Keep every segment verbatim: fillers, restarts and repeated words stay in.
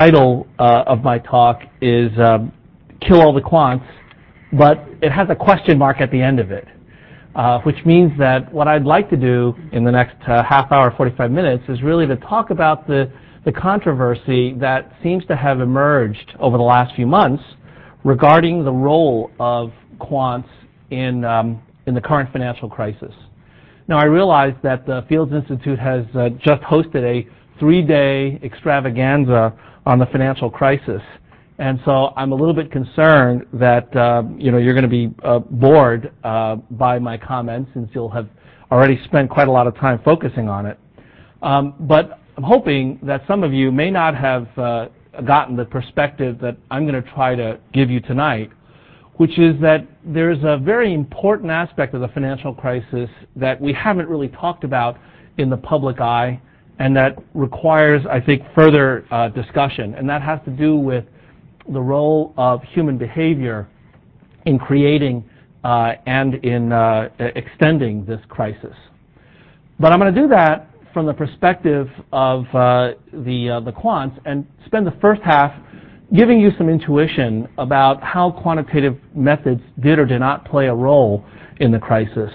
title uh, of my talk is um, Kill All the Quants, but it has a question mark at the end of it, uh, which means that what I'd like to do in the next uh, half hour, forty-five minutes, is really to talk about the, the controversy that seems to have emerged over the last few months regarding the role of quants in, um, in the current financial crisis. Now, I realize that the Fields Institute has uh, just hosted a three-day extravaganza on the financial crisis, and so I'm a little bit concerned that uh, you know you're going to be uh, bored uh, by my comments, since you'll have already spent quite a lot of time focusing on it. Um, but I'm hoping that some of you may not have uh, gotten the perspective that I'm going to try to give you tonight, which is that there's a very important aspect of the financial crisis that we haven't really talked about in the public eye, and that requires, I think, further uh, discussion, and that has to do with the role of human behavior in creating uh, and in uh, extending this crisis. But I'm going to do that from the perspective of uh, the, uh, the quants, and spend the first half giving you some intuition about how quantitative methods did or did not play a role in the crisis.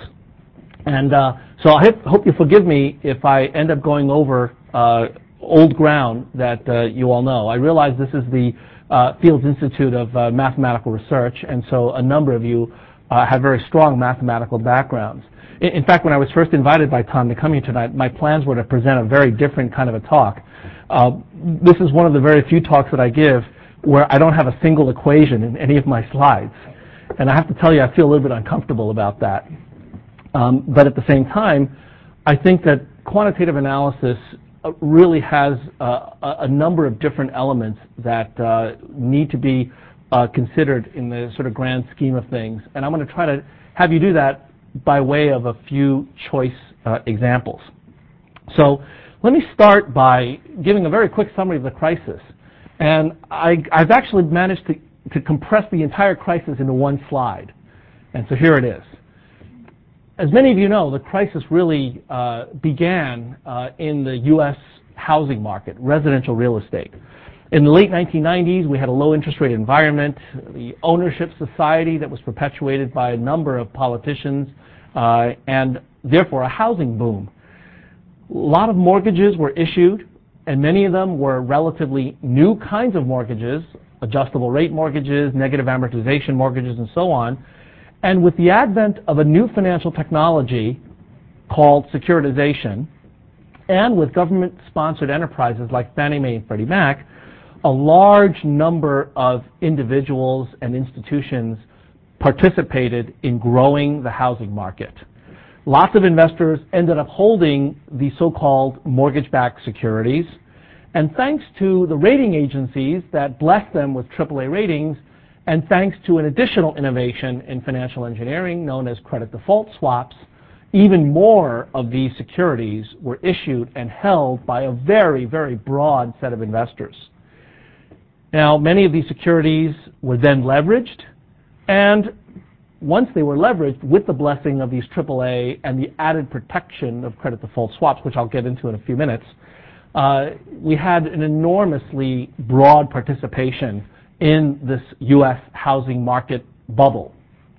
And uh, so I hope, hope you forgive me if I end up going over uh, old ground that uh, you all know. I realize this is the uh, Fields Institute of uh, Mathematical Research, and so a number of you uh, have very strong mathematical backgrounds. In, in fact, when I was first invited by Tom to come here tonight, my plans were to present a very different kind of a talk. Uh, this is one of the very few talks that I give where I don't have a single equation in any of my slides. And I have to tell you, I feel a little bit uncomfortable about that. Um, but at the same time, I think that quantitative analysis uh, really has uh, a, a number of different elements that uh, need to be uh, considered in the sort of grand scheme of things. And I'm going to try to have you do that by way of a few choice uh, examples. So let me start by giving a very quick summary of the crisis. And I, I've actually managed to, to compress the entire crisis into one slide. And so here it is. As many of you know, the crisis really uh, began uh, in the U S housing market, residential real estate. In the late nineteen nineties, we had a low interest rate environment, the ownership society that was perpetuated by a number of politicians, uh, and therefore a housing boom. A lot of mortgages were issued, and many of them were relatively new kinds of mortgages, adjustable rate mortgages, negative amortization mortgages, and so on. And with the advent of a new financial technology called securitization, and with government-sponsored enterprises like Fannie Mae and Freddie Mac, a large number of individuals and institutions participated in growing the housing market. Lots of investors ended up holding the so-called mortgage-backed securities, and thanks to the rating agencies that blessed them with triple A ratings, and thanks to an additional innovation in financial engineering known as credit default swaps, even more of these securities were issued and held by a very, very broad set of investors. Now, many of these securities were then leveraged, and once they were leveraged with the blessing of these triple A and the added protection of credit default swaps, which I'll get into in a few minutes, uh, we had an enormously broad participation in this U S housing market bubble.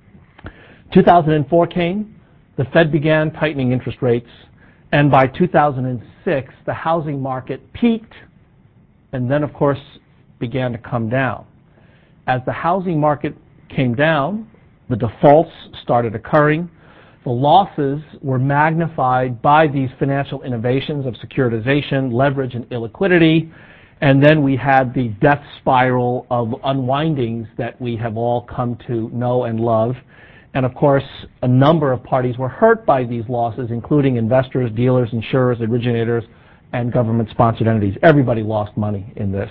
two thousand four came, the Fed began tightening interest rates, and by two thousand six, the housing market peaked and then, of course, began to come down. As the housing market came down, the defaults started occurring. The losses were magnified by these financial innovations of securitization, leverage, and illiquidity. And then we had the death spiral of unwindings that we have all come to know and love. And of course, a number of parties were hurt by these losses, including investors, dealers, insurers, originators, and government-sponsored entities. Everybody lost money in this.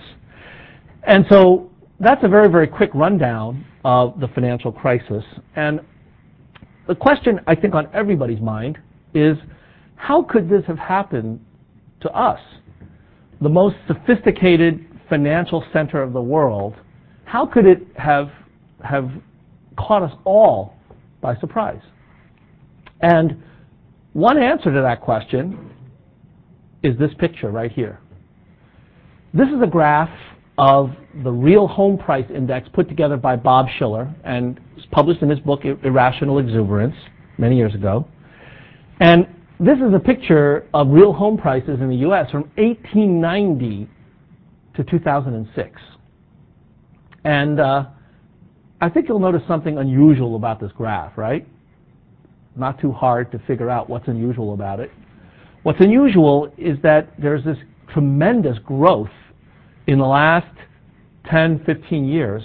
And so that's a very, very quick rundown of the financial crisis. And the question, I think, on everybody's mind is, how could this have happened to us? The most sophisticated financial center of the world, how could it have, have caught us all by surprise? And one answer to that question is this picture right here. This is a graph of the real home price index put together by Bob Shiller, and it was published in his book Irrational Exuberance many years ago. And this is a picture of real home prices in the U S from eighteen ninety to two thousand six. And uh, I think you'll notice something unusual about this graph, right? Not too hard to figure out what's unusual about it. What's unusual is that there's this tremendous growth in the last ten, fifteen years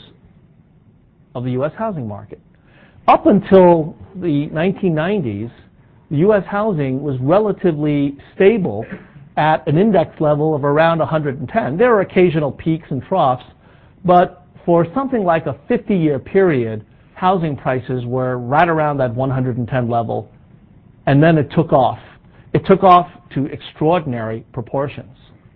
of the U S housing market. Up until the nineteen nineties, the U S housing was relatively stable at an index level of around one hundred ten. There are occasional peaks and troughs, but for something like a fifty-year period, housing prices were right around that one hundred ten level, and then it took off. It took off to extraordinary proportions.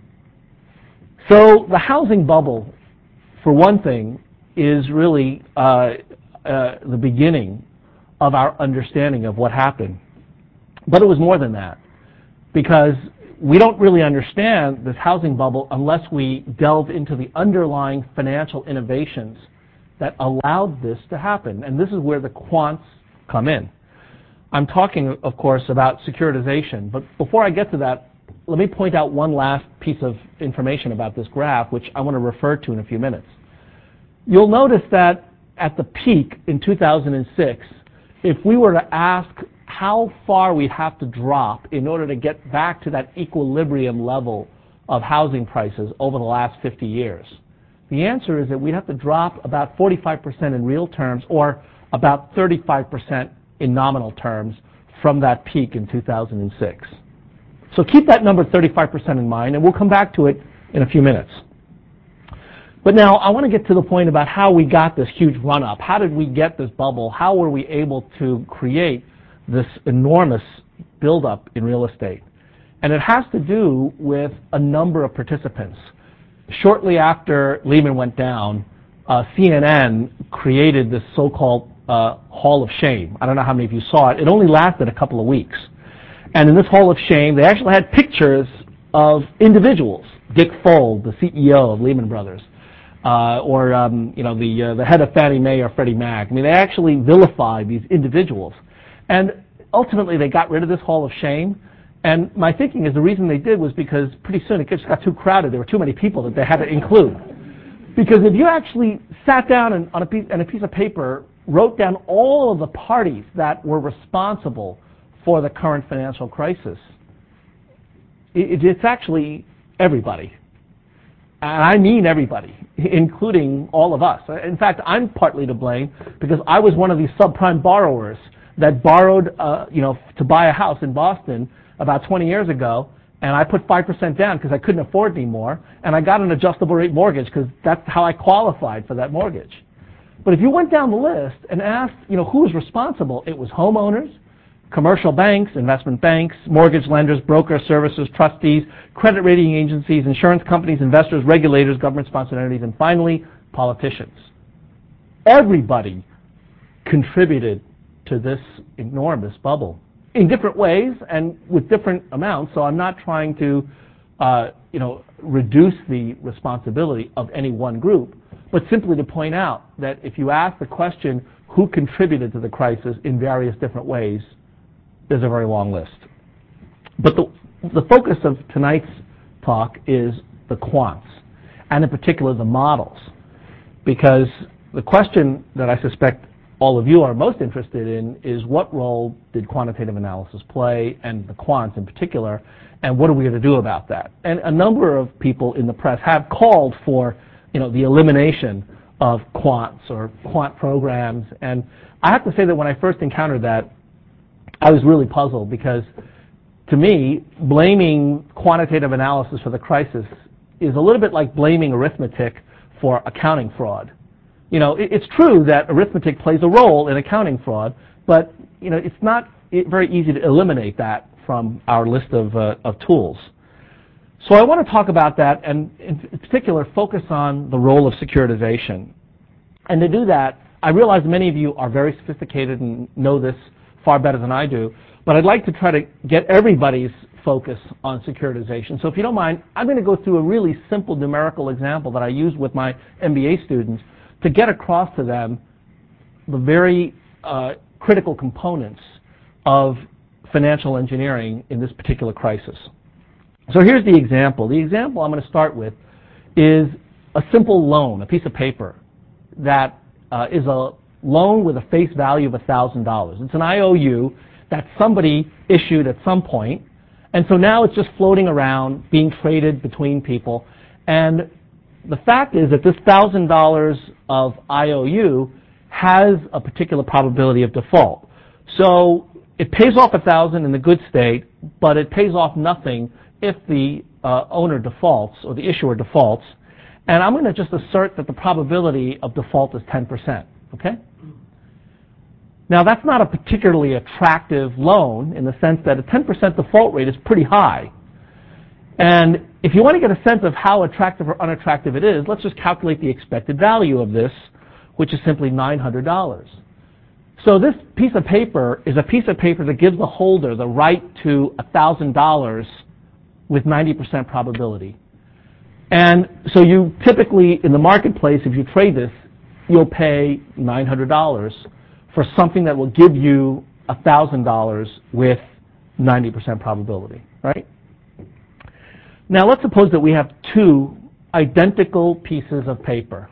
So the housing bubble, for one thing, is really uh, uh, the beginning of our understanding of what happened. But it was more than that, because we don't really understand this housing bubble unless we delve into the underlying financial innovations that allowed this to happen. And this is where the quants come in. I'm talking, of course, about securitization. But before I get to that, let me point out one last piece of information about this graph, which I want to refer to in a few minutes. You'll notice that at the peak in two thousand six, if we were to ask how far we'd have to drop in order to get back to that equilibrium level of housing prices over the last fifty years, the answer is that we'd have to drop about forty-five percent in real terms, or about thirty-five percent in nominal terms from that peak in two thousand six. So keep that number thirty-five percent in mind, and we'll come back to it in a few minutes. But now I want to get to the point about how we got this huge run-up. How did we get this bubble? How were we able to create this enormous buildup in real estate? And it has to do with a number of participants. Shortly after Lehman went down, uh, C N N created this so-called uh, Hall of Shame. I don't know how many of you saw it. It only lasted a couple of weeks. And in this Hall of Shame, they actually had pictures of individuals. Dick Fuld, the C E O of Lehman Brothers, uh, or um, you know the uh, the head of Fannie Mae or Freddie Mac. I mean, they actually vilified these individuals. And ultimately, they got rid of this Hall of Shame. And my thinking is the reason they did was because pretty soon it just got too crowded. There were too many people that they had to include. Because if you actually sat down and on a piece, on a piece of paper, wrote down all of the parties that were responsible for the current financial crisis, it, it's actually everybody. And I mean everybody, including all of us. In fact, I'm partly to blame because I was one of these subprime borrowers that borrowed, uh, you know, to buy a house in Boston about twenty years ago, and I put five percent down because I couldn't afford any more, and I got an adjustable rate mortgage because that's how I qualified for that mortgage. But if you went down the list and asked, you know, who was responsible, it was homeowners, commercial banks, investment banks, mortgage lenders, brokers, servicers, trustees, credit rating agencies, insurance companies, investors, regulators, government-sponsored entities, and finally, politicians. Everybody contributed to this enormous bubble in different ways and with different amounts, so I'm not trying to uh, you know, reduce the responsibility of any one group, but simply to point out that if you ask the question, who contributed to the crisis in various different ways, there's a very long list. But the, the focus of tonight's talk is the quants, and in particular the models, because the question that I suspect all of you are most interested in is what role did quantitative analysis play, and the quants in particular, and what are we going to do about that? And a number of people in the press have called for, you know, the elimination of quants or quant programs, and I have to say that when I first encountered that, I was really puzzled because, to me, blaming quantitative analysis for the crisis is a little bit like blaming arithmetic for accounting fraud. You know, it's true that arithmetic plays a role in accounting fraud, but you know, it's not very easy to eliminate that from our list of, uh, of tools. So I want to talk about that, and in particular focus on the role of securitization. And to do that, I realize many of you are very sophisticated and know this far better than I do, but I'd like to try to get everybody's focus on securitization. So if you don't mind, I'm going to go through a really simple numerical example that I use with my M B A students to get across to them the very uh, critical components of financial engineering in this particular crisis. So here's the example. The example I'm going to start with is a simple loan, a piece of paper that uh, is a loan with a face value of one thousand dollars. It's an I O U that somebody issued at some point, and so now it's just floating around, being traded between people. And the fact is that this one thousand dollars of I O U has a particular probability of default. So it pays off one thousand dollars in the good state, but it pays off nothing if the uh, owner defaults or the issuer defaults. And I'm going to just assert that the probability of default is ten percent, okay? Now, that's not a particularly attractive loan in the sense that a ten percent default rate is pretty high. And if you want to get a sense of how attractive or unattractive it is, let's just calculate the expected value of this, which is simply nine hundred dollars. So this piece of paper is a piece of paper that gives the holder the right to one thousand dollars with ninety percent probability. And so you typically, in the marketplace, if you trade this, you'll pay nine hundred dollars for something that will give you one thousand dollars with ninety percent probability, right? Now let's suppose that we have two identical pieces of paper.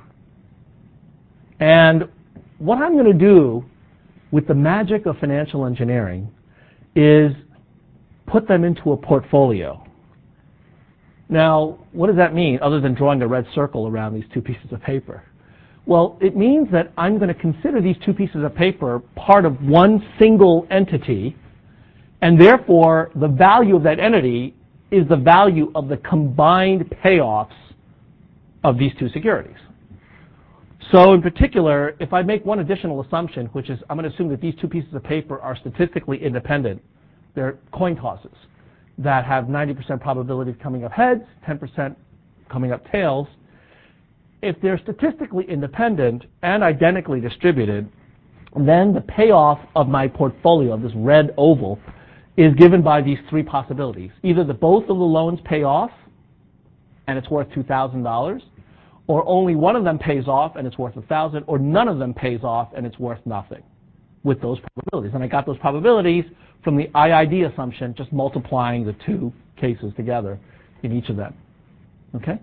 And what I'm going to do with the magic of financial engineering is put them into a portfolio. Now, what does that mean other than drawing a red circle around these two pieces of paper? Well, it means that I'm going to consider these two pieces of paper part of one single entity, and therefore the value of that entity is the value of the combined payoffs of these two securities. So in particular, if I make one additional assumption, which is I'm going to assume that these two pieces of paper are statistically independent. They're coin tosses that have ninety percent probability of coming up heads, ten percent coming up tails. If they're statistically independent and identically distributed, then the payoff of my portfolio, of this red oval, is given by these three possibilities. Either that both of the loans pay off and it's worth two thousand dollars, or only one of them pays off and it's worth one thousand dollars, or none of them pays off and it's worth nothing with those probabilities. And I got those probabilities from the I I D assumption, just multiplying the two cases together in each of them. Okay?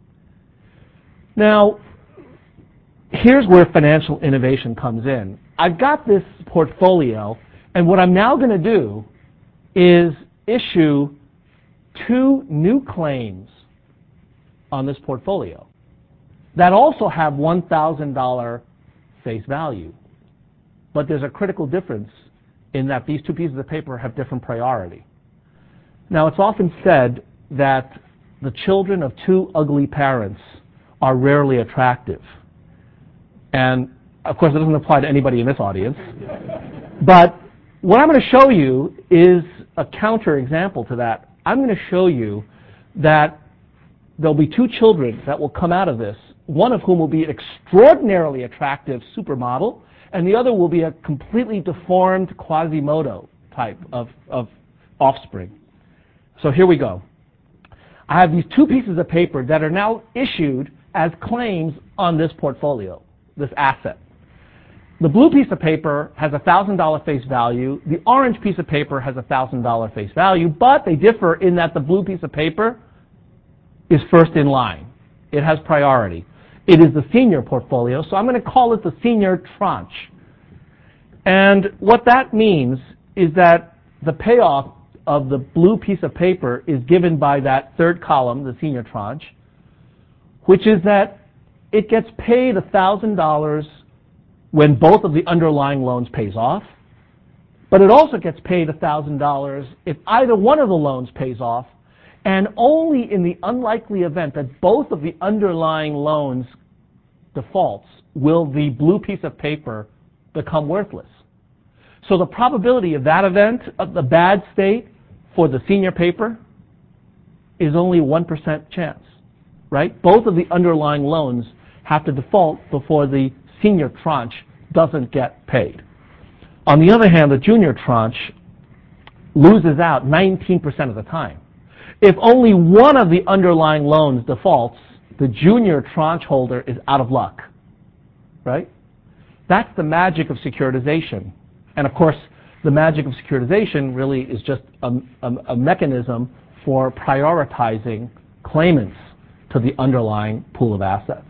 Now, here's where financial innovation comes in. I've got this portfolio, and what I'm now going to do is issue two new claims on this portfolio that also have one thousand dollars face value. But there's a critical difference in that these two pieces of paper have different priority. Now, it's often said that the children of two ugly parents are rarely attractive. And, of course, it doesn't apply to anybody in this audience. But what I'm going to show you is a counter example to that. I'm going to show you that there'll be two children that will come out of this, one of whom will be an extraordinarily attractive supermodel, and the other will be a completely deformed Quasimodo type of, of offspring. So here we go. I have these two pieces of paper that are now issued as claims on this portfolio, this asset. The blue piece of paper has a one thousand dollars face value. The orange piece of paper has a one thousand dollars face value, but they differ in that the blue piece of paper is first in line. It has priority. It is the senior portfolio, so I'm going to call it the senior tranche. And what that means is that the payoff of the blue piece of paper is given by that third column, the senior tranche, which is that it gets paid one thousand dollars when both of the underlying loans pays off, but it also gets paid one thousand dollars if either one of the loans pays off, and only in the unlikely event that both of the underlying loans defaults will the blue piece of paper become worthless. So the probability of that event, of the bad state for the senior paper, is only one percent chance, right? Both of the underlying loans have to default before the senior tranche doesn't get paid. On the other hand, the junior tranche loses out nineteen percent of the time. If only one of the underlying loans defaults, the junior tranche holder is out of luck, right? That's the magic of securitization. And of course, the magic of securitization really is just a, a, a mechanism for prioritizing claimants to the underlying pool of assets.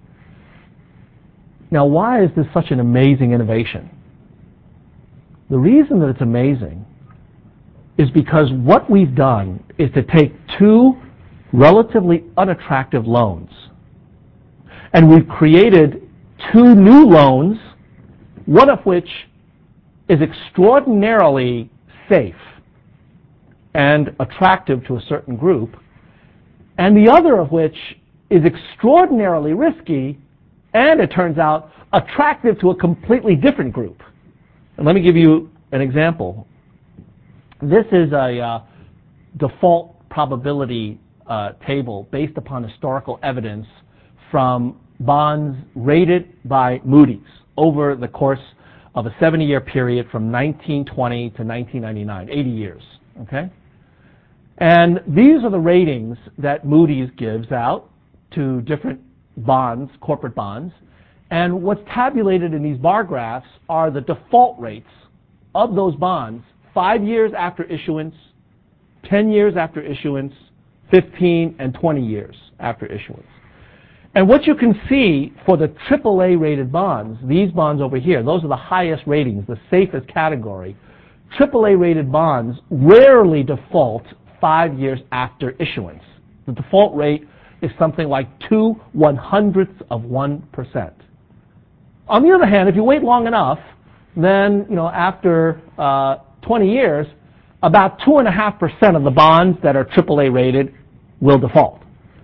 Now, why is this such an amazing innovation? The reason that it's amazing is because what we've done is to take two relatively unattractive loans, and we've created two new loans, one of which is extraordinarily safe and attractive to a certain group, and the other of which is extraordinarily risky and, it turns out, attractive to a completely different group. And let me give you an example. This is a uh, default probability uh, table based upon historical evidence from bonds rated by Moody's over the course of a seventy-year period from nineteen twenty to nineteen ninety-nine, eighty years. Okay? And these are the ratings that Moody's gives out to different bonds, corporate bonds. And what's tabulated in these bar graphs are the default rates of those bonds five years after issuance, ten years after issuance, fifteen and twenty years after issuance. And what you can see for the triple A rated bonds, these bonds over here, those are the highest ratings, the safest category. triple A rated bonds rarely default five years after issuance. The default rate is something like two one hundredths of one percent. On the other hand, if you wait long enough, then you know after uh, twenty years, about two and a half percent of the bonds that are triple A rated will default.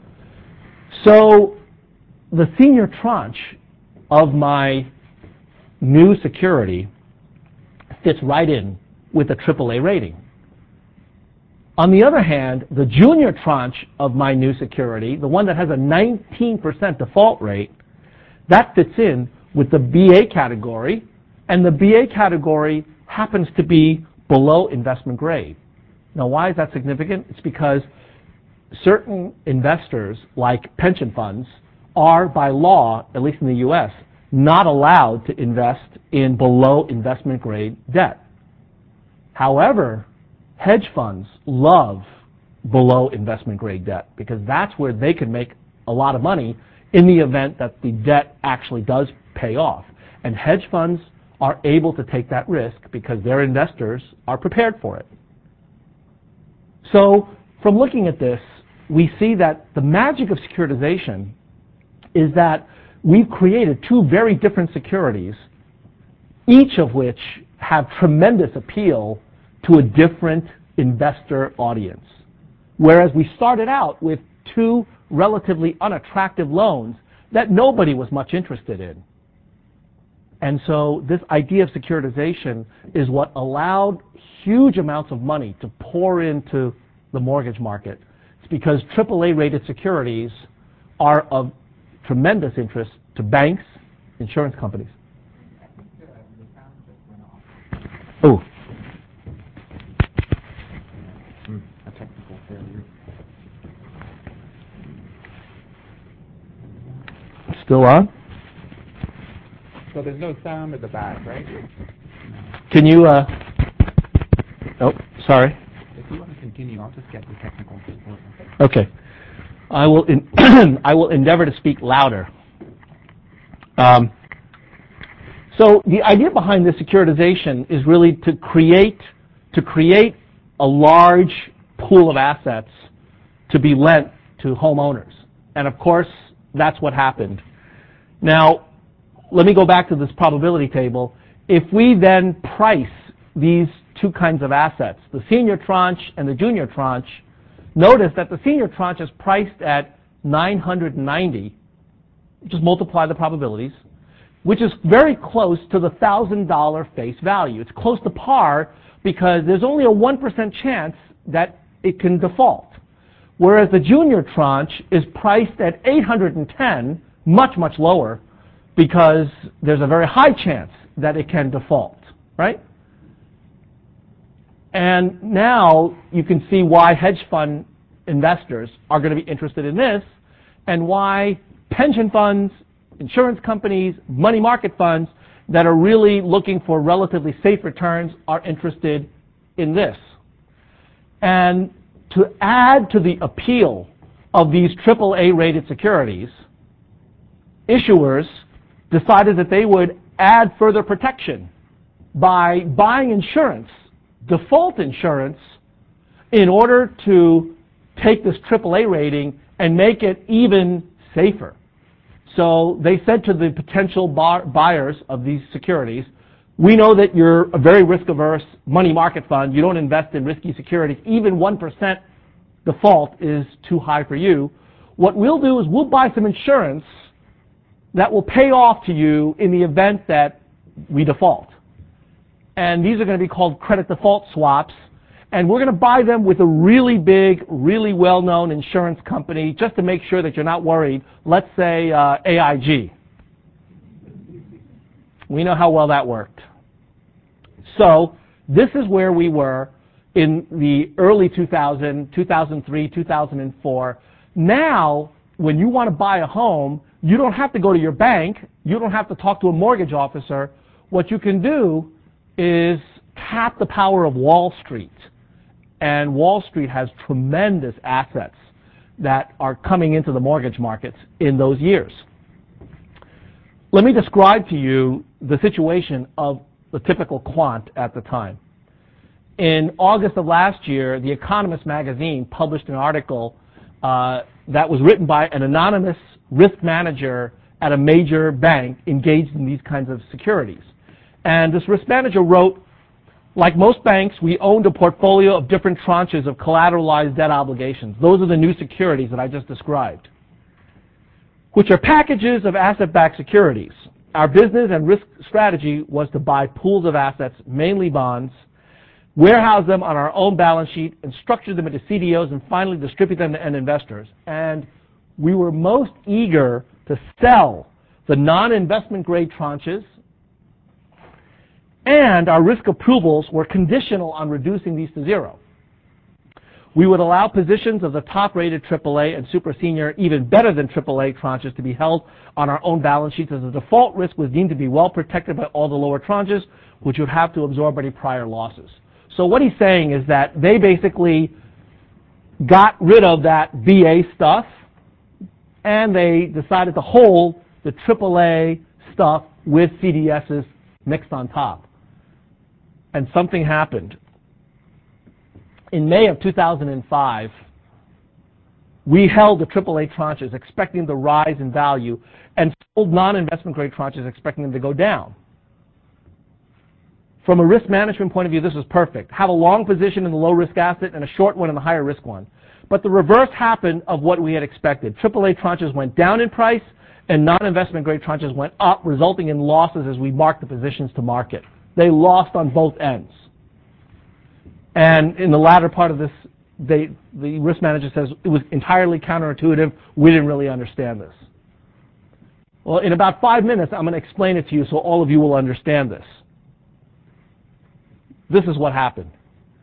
So the senior tranche of my new security fits right in with a triple A rating. On the other hand, the junior tranche of my new security, the one that has a nineteen percent default rate, that fits in with the B A category, and the B A category happens to be below investment grade. Now, why is that significant? It's because certain investors, like pension funds, are by law, at least in the U S, not allowed to invest in below investment grade debt. However, hedge funds love below investment grade debt because that's where they can make a lot of money in the event that the debt actually does pay off. And hedge funds are able to take that risk because their investors are prepared for it. So from looking at this, we see that the magic of securitization is that we've created two very different securities, each of which have tremendous appeal to a different investor audience. Whereas we started out with two relatively unattractive loans that nobody was much interested in. And so this idea of securitization is what allowed huge amounts of money to pour into the mortgage market. It's because triple A rated securities are of tremendous interest to banks, insurance companies. Oh. A technical failure. Still on? So there's no sound at the back, right? Can you, uh, oh, sorry. If you want to continue, I'll just get the technical support. Okay. I will, in I will endeavor to speak louder. Um, so the idea behind this securitization is really to create, to create a large pool of assets to be lent to homeowners. And of course, that's what happened. Now, let me go back to this probability table. If we then price these two kinds of assets, the senior tranche and the junior tranche, notice that the senior tranche is priced at nine hundred ninety. Just multiply the probabilities, which is very close to the one thousand dollars face value. It's close to par because there's only a one percent chance that it can default. Whereas the junior tranche is priced at eight hundred ten, much, much lower, because there's a very high chance that it can default, right? And now you can see why hedge fund investors are going to be interested in this, and why pension funds, insurance companies, money market funds that are really looking for relatively safe returns are interested in this. And to add to the appeal of these triple A rated securities, issuers decided that they would add further protection by buying insurance, default insurance, in order to take this triple A rating and make it even safer. So they said to the potential bar- buyers of these securities, we know that you're a very risk-averse money market fund. You don't invest in risky securities. Even one percent default is too high for you. What we'll do is we'll buy some insurance that will pay off to you in the event that we default. And these are going to be called credit default swaps. And we're going to buy them with a really big, really well-known insurance company just to make sure that you're not worried. Let's say uh, A I G. We know how well that worked. So this is where we were in the early two thousand, two thousand three, two thousand four. Now, when you want to buy a home, you don't have to go to your bank. You don't have to talk to a mortgage officer. What you can do is tap the power of Wall Street. And Wall Street has tremendous assets that are coming into the mortgage markets in those years. Let me describe to you the situation of the typical quant at the time. In August of last year, The Economist magazine published an article uh, that was written by an anonymous risk manager at a major bank engaged in these kinds of securities. And this risk manager wrote, like most banks, we owned a portfolio of different tranches of collateralized debt obligations. Those are the new securities that I just described, which are packages of asset-backed securities. Our business and risk strategy was to buy pools of assets, mainly bonds, warehouse them on our own balance sheet, and structure them into C D Os, and finally distribute them to end investors. And we were most eager to sell the non-investment grade tranches, and our risk approvals were conditional on reducing these to zero. We would allow positions of the top-rated triple A and super senior, even better than triple A tranches to be held on our own balance sheets, as the default risk was deemed to be well protected by all the lower tranches, which would have to absorb any prior losses. So what he's saying is that they basically got rid of that V A stuff, and they decided to hold the triple A stuff with C D Ss mixed on top. And something happened. In May of two thousand five, we held the triple A tranches expecting the rise in value, and sold non-investment grade tranches expecting them to go down. From a risk management point of view, this is perfect. Have a long position in the low-risk asset and a short one in the higher-risk one. But the reverse happened of what we had expected. triple A tranches went down in price, and non-investment grade tranches went up, resulting in losses as we marked the positions to market. They lost on both ends. And in the latter part of this, they, the risk manager says it was entirely counterintuitive. We didn't really understand this. Well, in about five minutes, I'm going to explain it to you so all of you will understand this. This is what happened.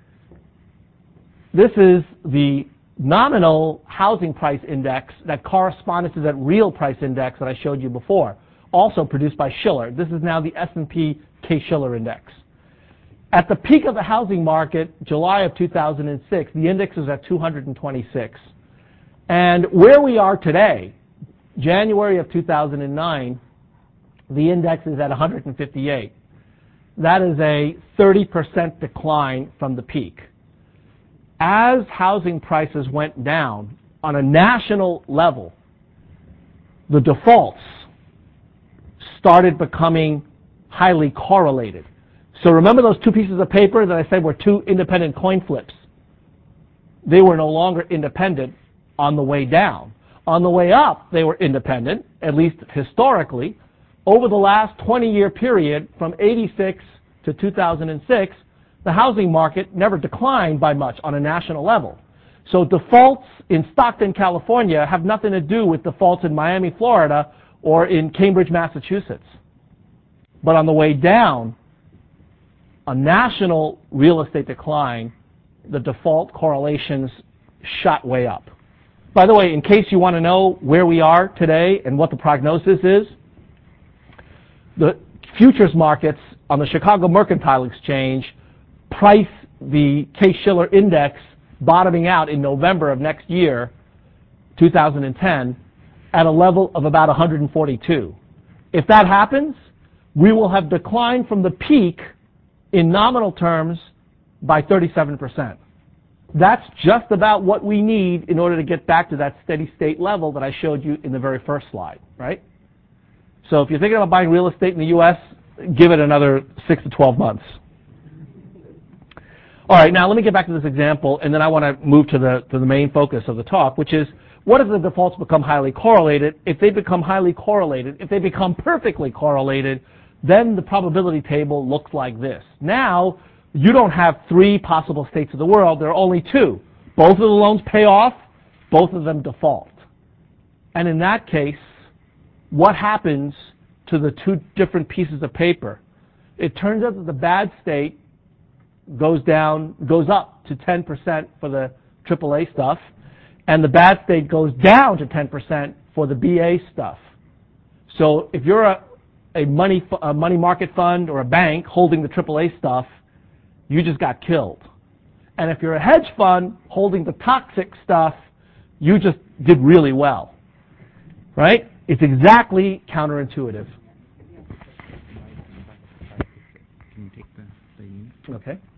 This is the nominal housing price index that corresponded to that real price index that I showed you before, also produced by Shiller. This is now the S and P Case-Shiller index. At the peak of the housing market, July of two thousand six, the index was at two hundred twenty-six. And where we are today, January of two thousand nine, the index is at one hundred fifty-eight. That is a thirty percent decline from the peak. As housing prices went down on a national level, the defaults started becoming highly correlated. So remember those two pieces of paper that I said were two independent coin flips? They were no longer independent on the way down. On the way up, they were independent, at least historically. Over the last twenty-year period, from eighty-six to two thousand six, the housing market never declined by much on a national level. So defaults in Stockton, California have nothing to do with defaults in Miami, Florida, or in Cambridge, Massachusetts. But on the way down, a national real estate decline, the default correlations shot way up. By the way, in case you want to know where we are today and what the prognosis is, the futures markets on the Chicago Mercantile Exchange price the Case-Shiller index bottoming out in November of next year, two thousand ten, at a level of about one hundred forty-two. If that happens, we will have declined from the peak in nominal terms by thirty-seven percent. That's just about what we need in order to get back to that steady state level that I showed you in the very first slide, right? So if you're thinking about buying real estate in the U S, give it another six to twelve months. All right, now let me get back to this example, and then I want to move to the, to the main focus of the talk, which is, what if the defaults become highly correlated? If they become highly correlated, if they become perfectly correlated, then the probability table looks like this. Now, you don't have three possible states of the world, there are only two. Both of the loans pay off, both of them default. And in that case, what happens to the two different pieces of paper? It turns out that the bad state goes down, goes up to ten percent for the triple A stuff, and the bad state goes down to ten percent for the B A stuff. So if you're a, a money a money market fund or a bank holding the triple A stuff, you just got killed. And if you're a hedge fund holding the toxic stuff, you just did really well. Right? It's exactly counterintuitive. Can you take the, the Okay.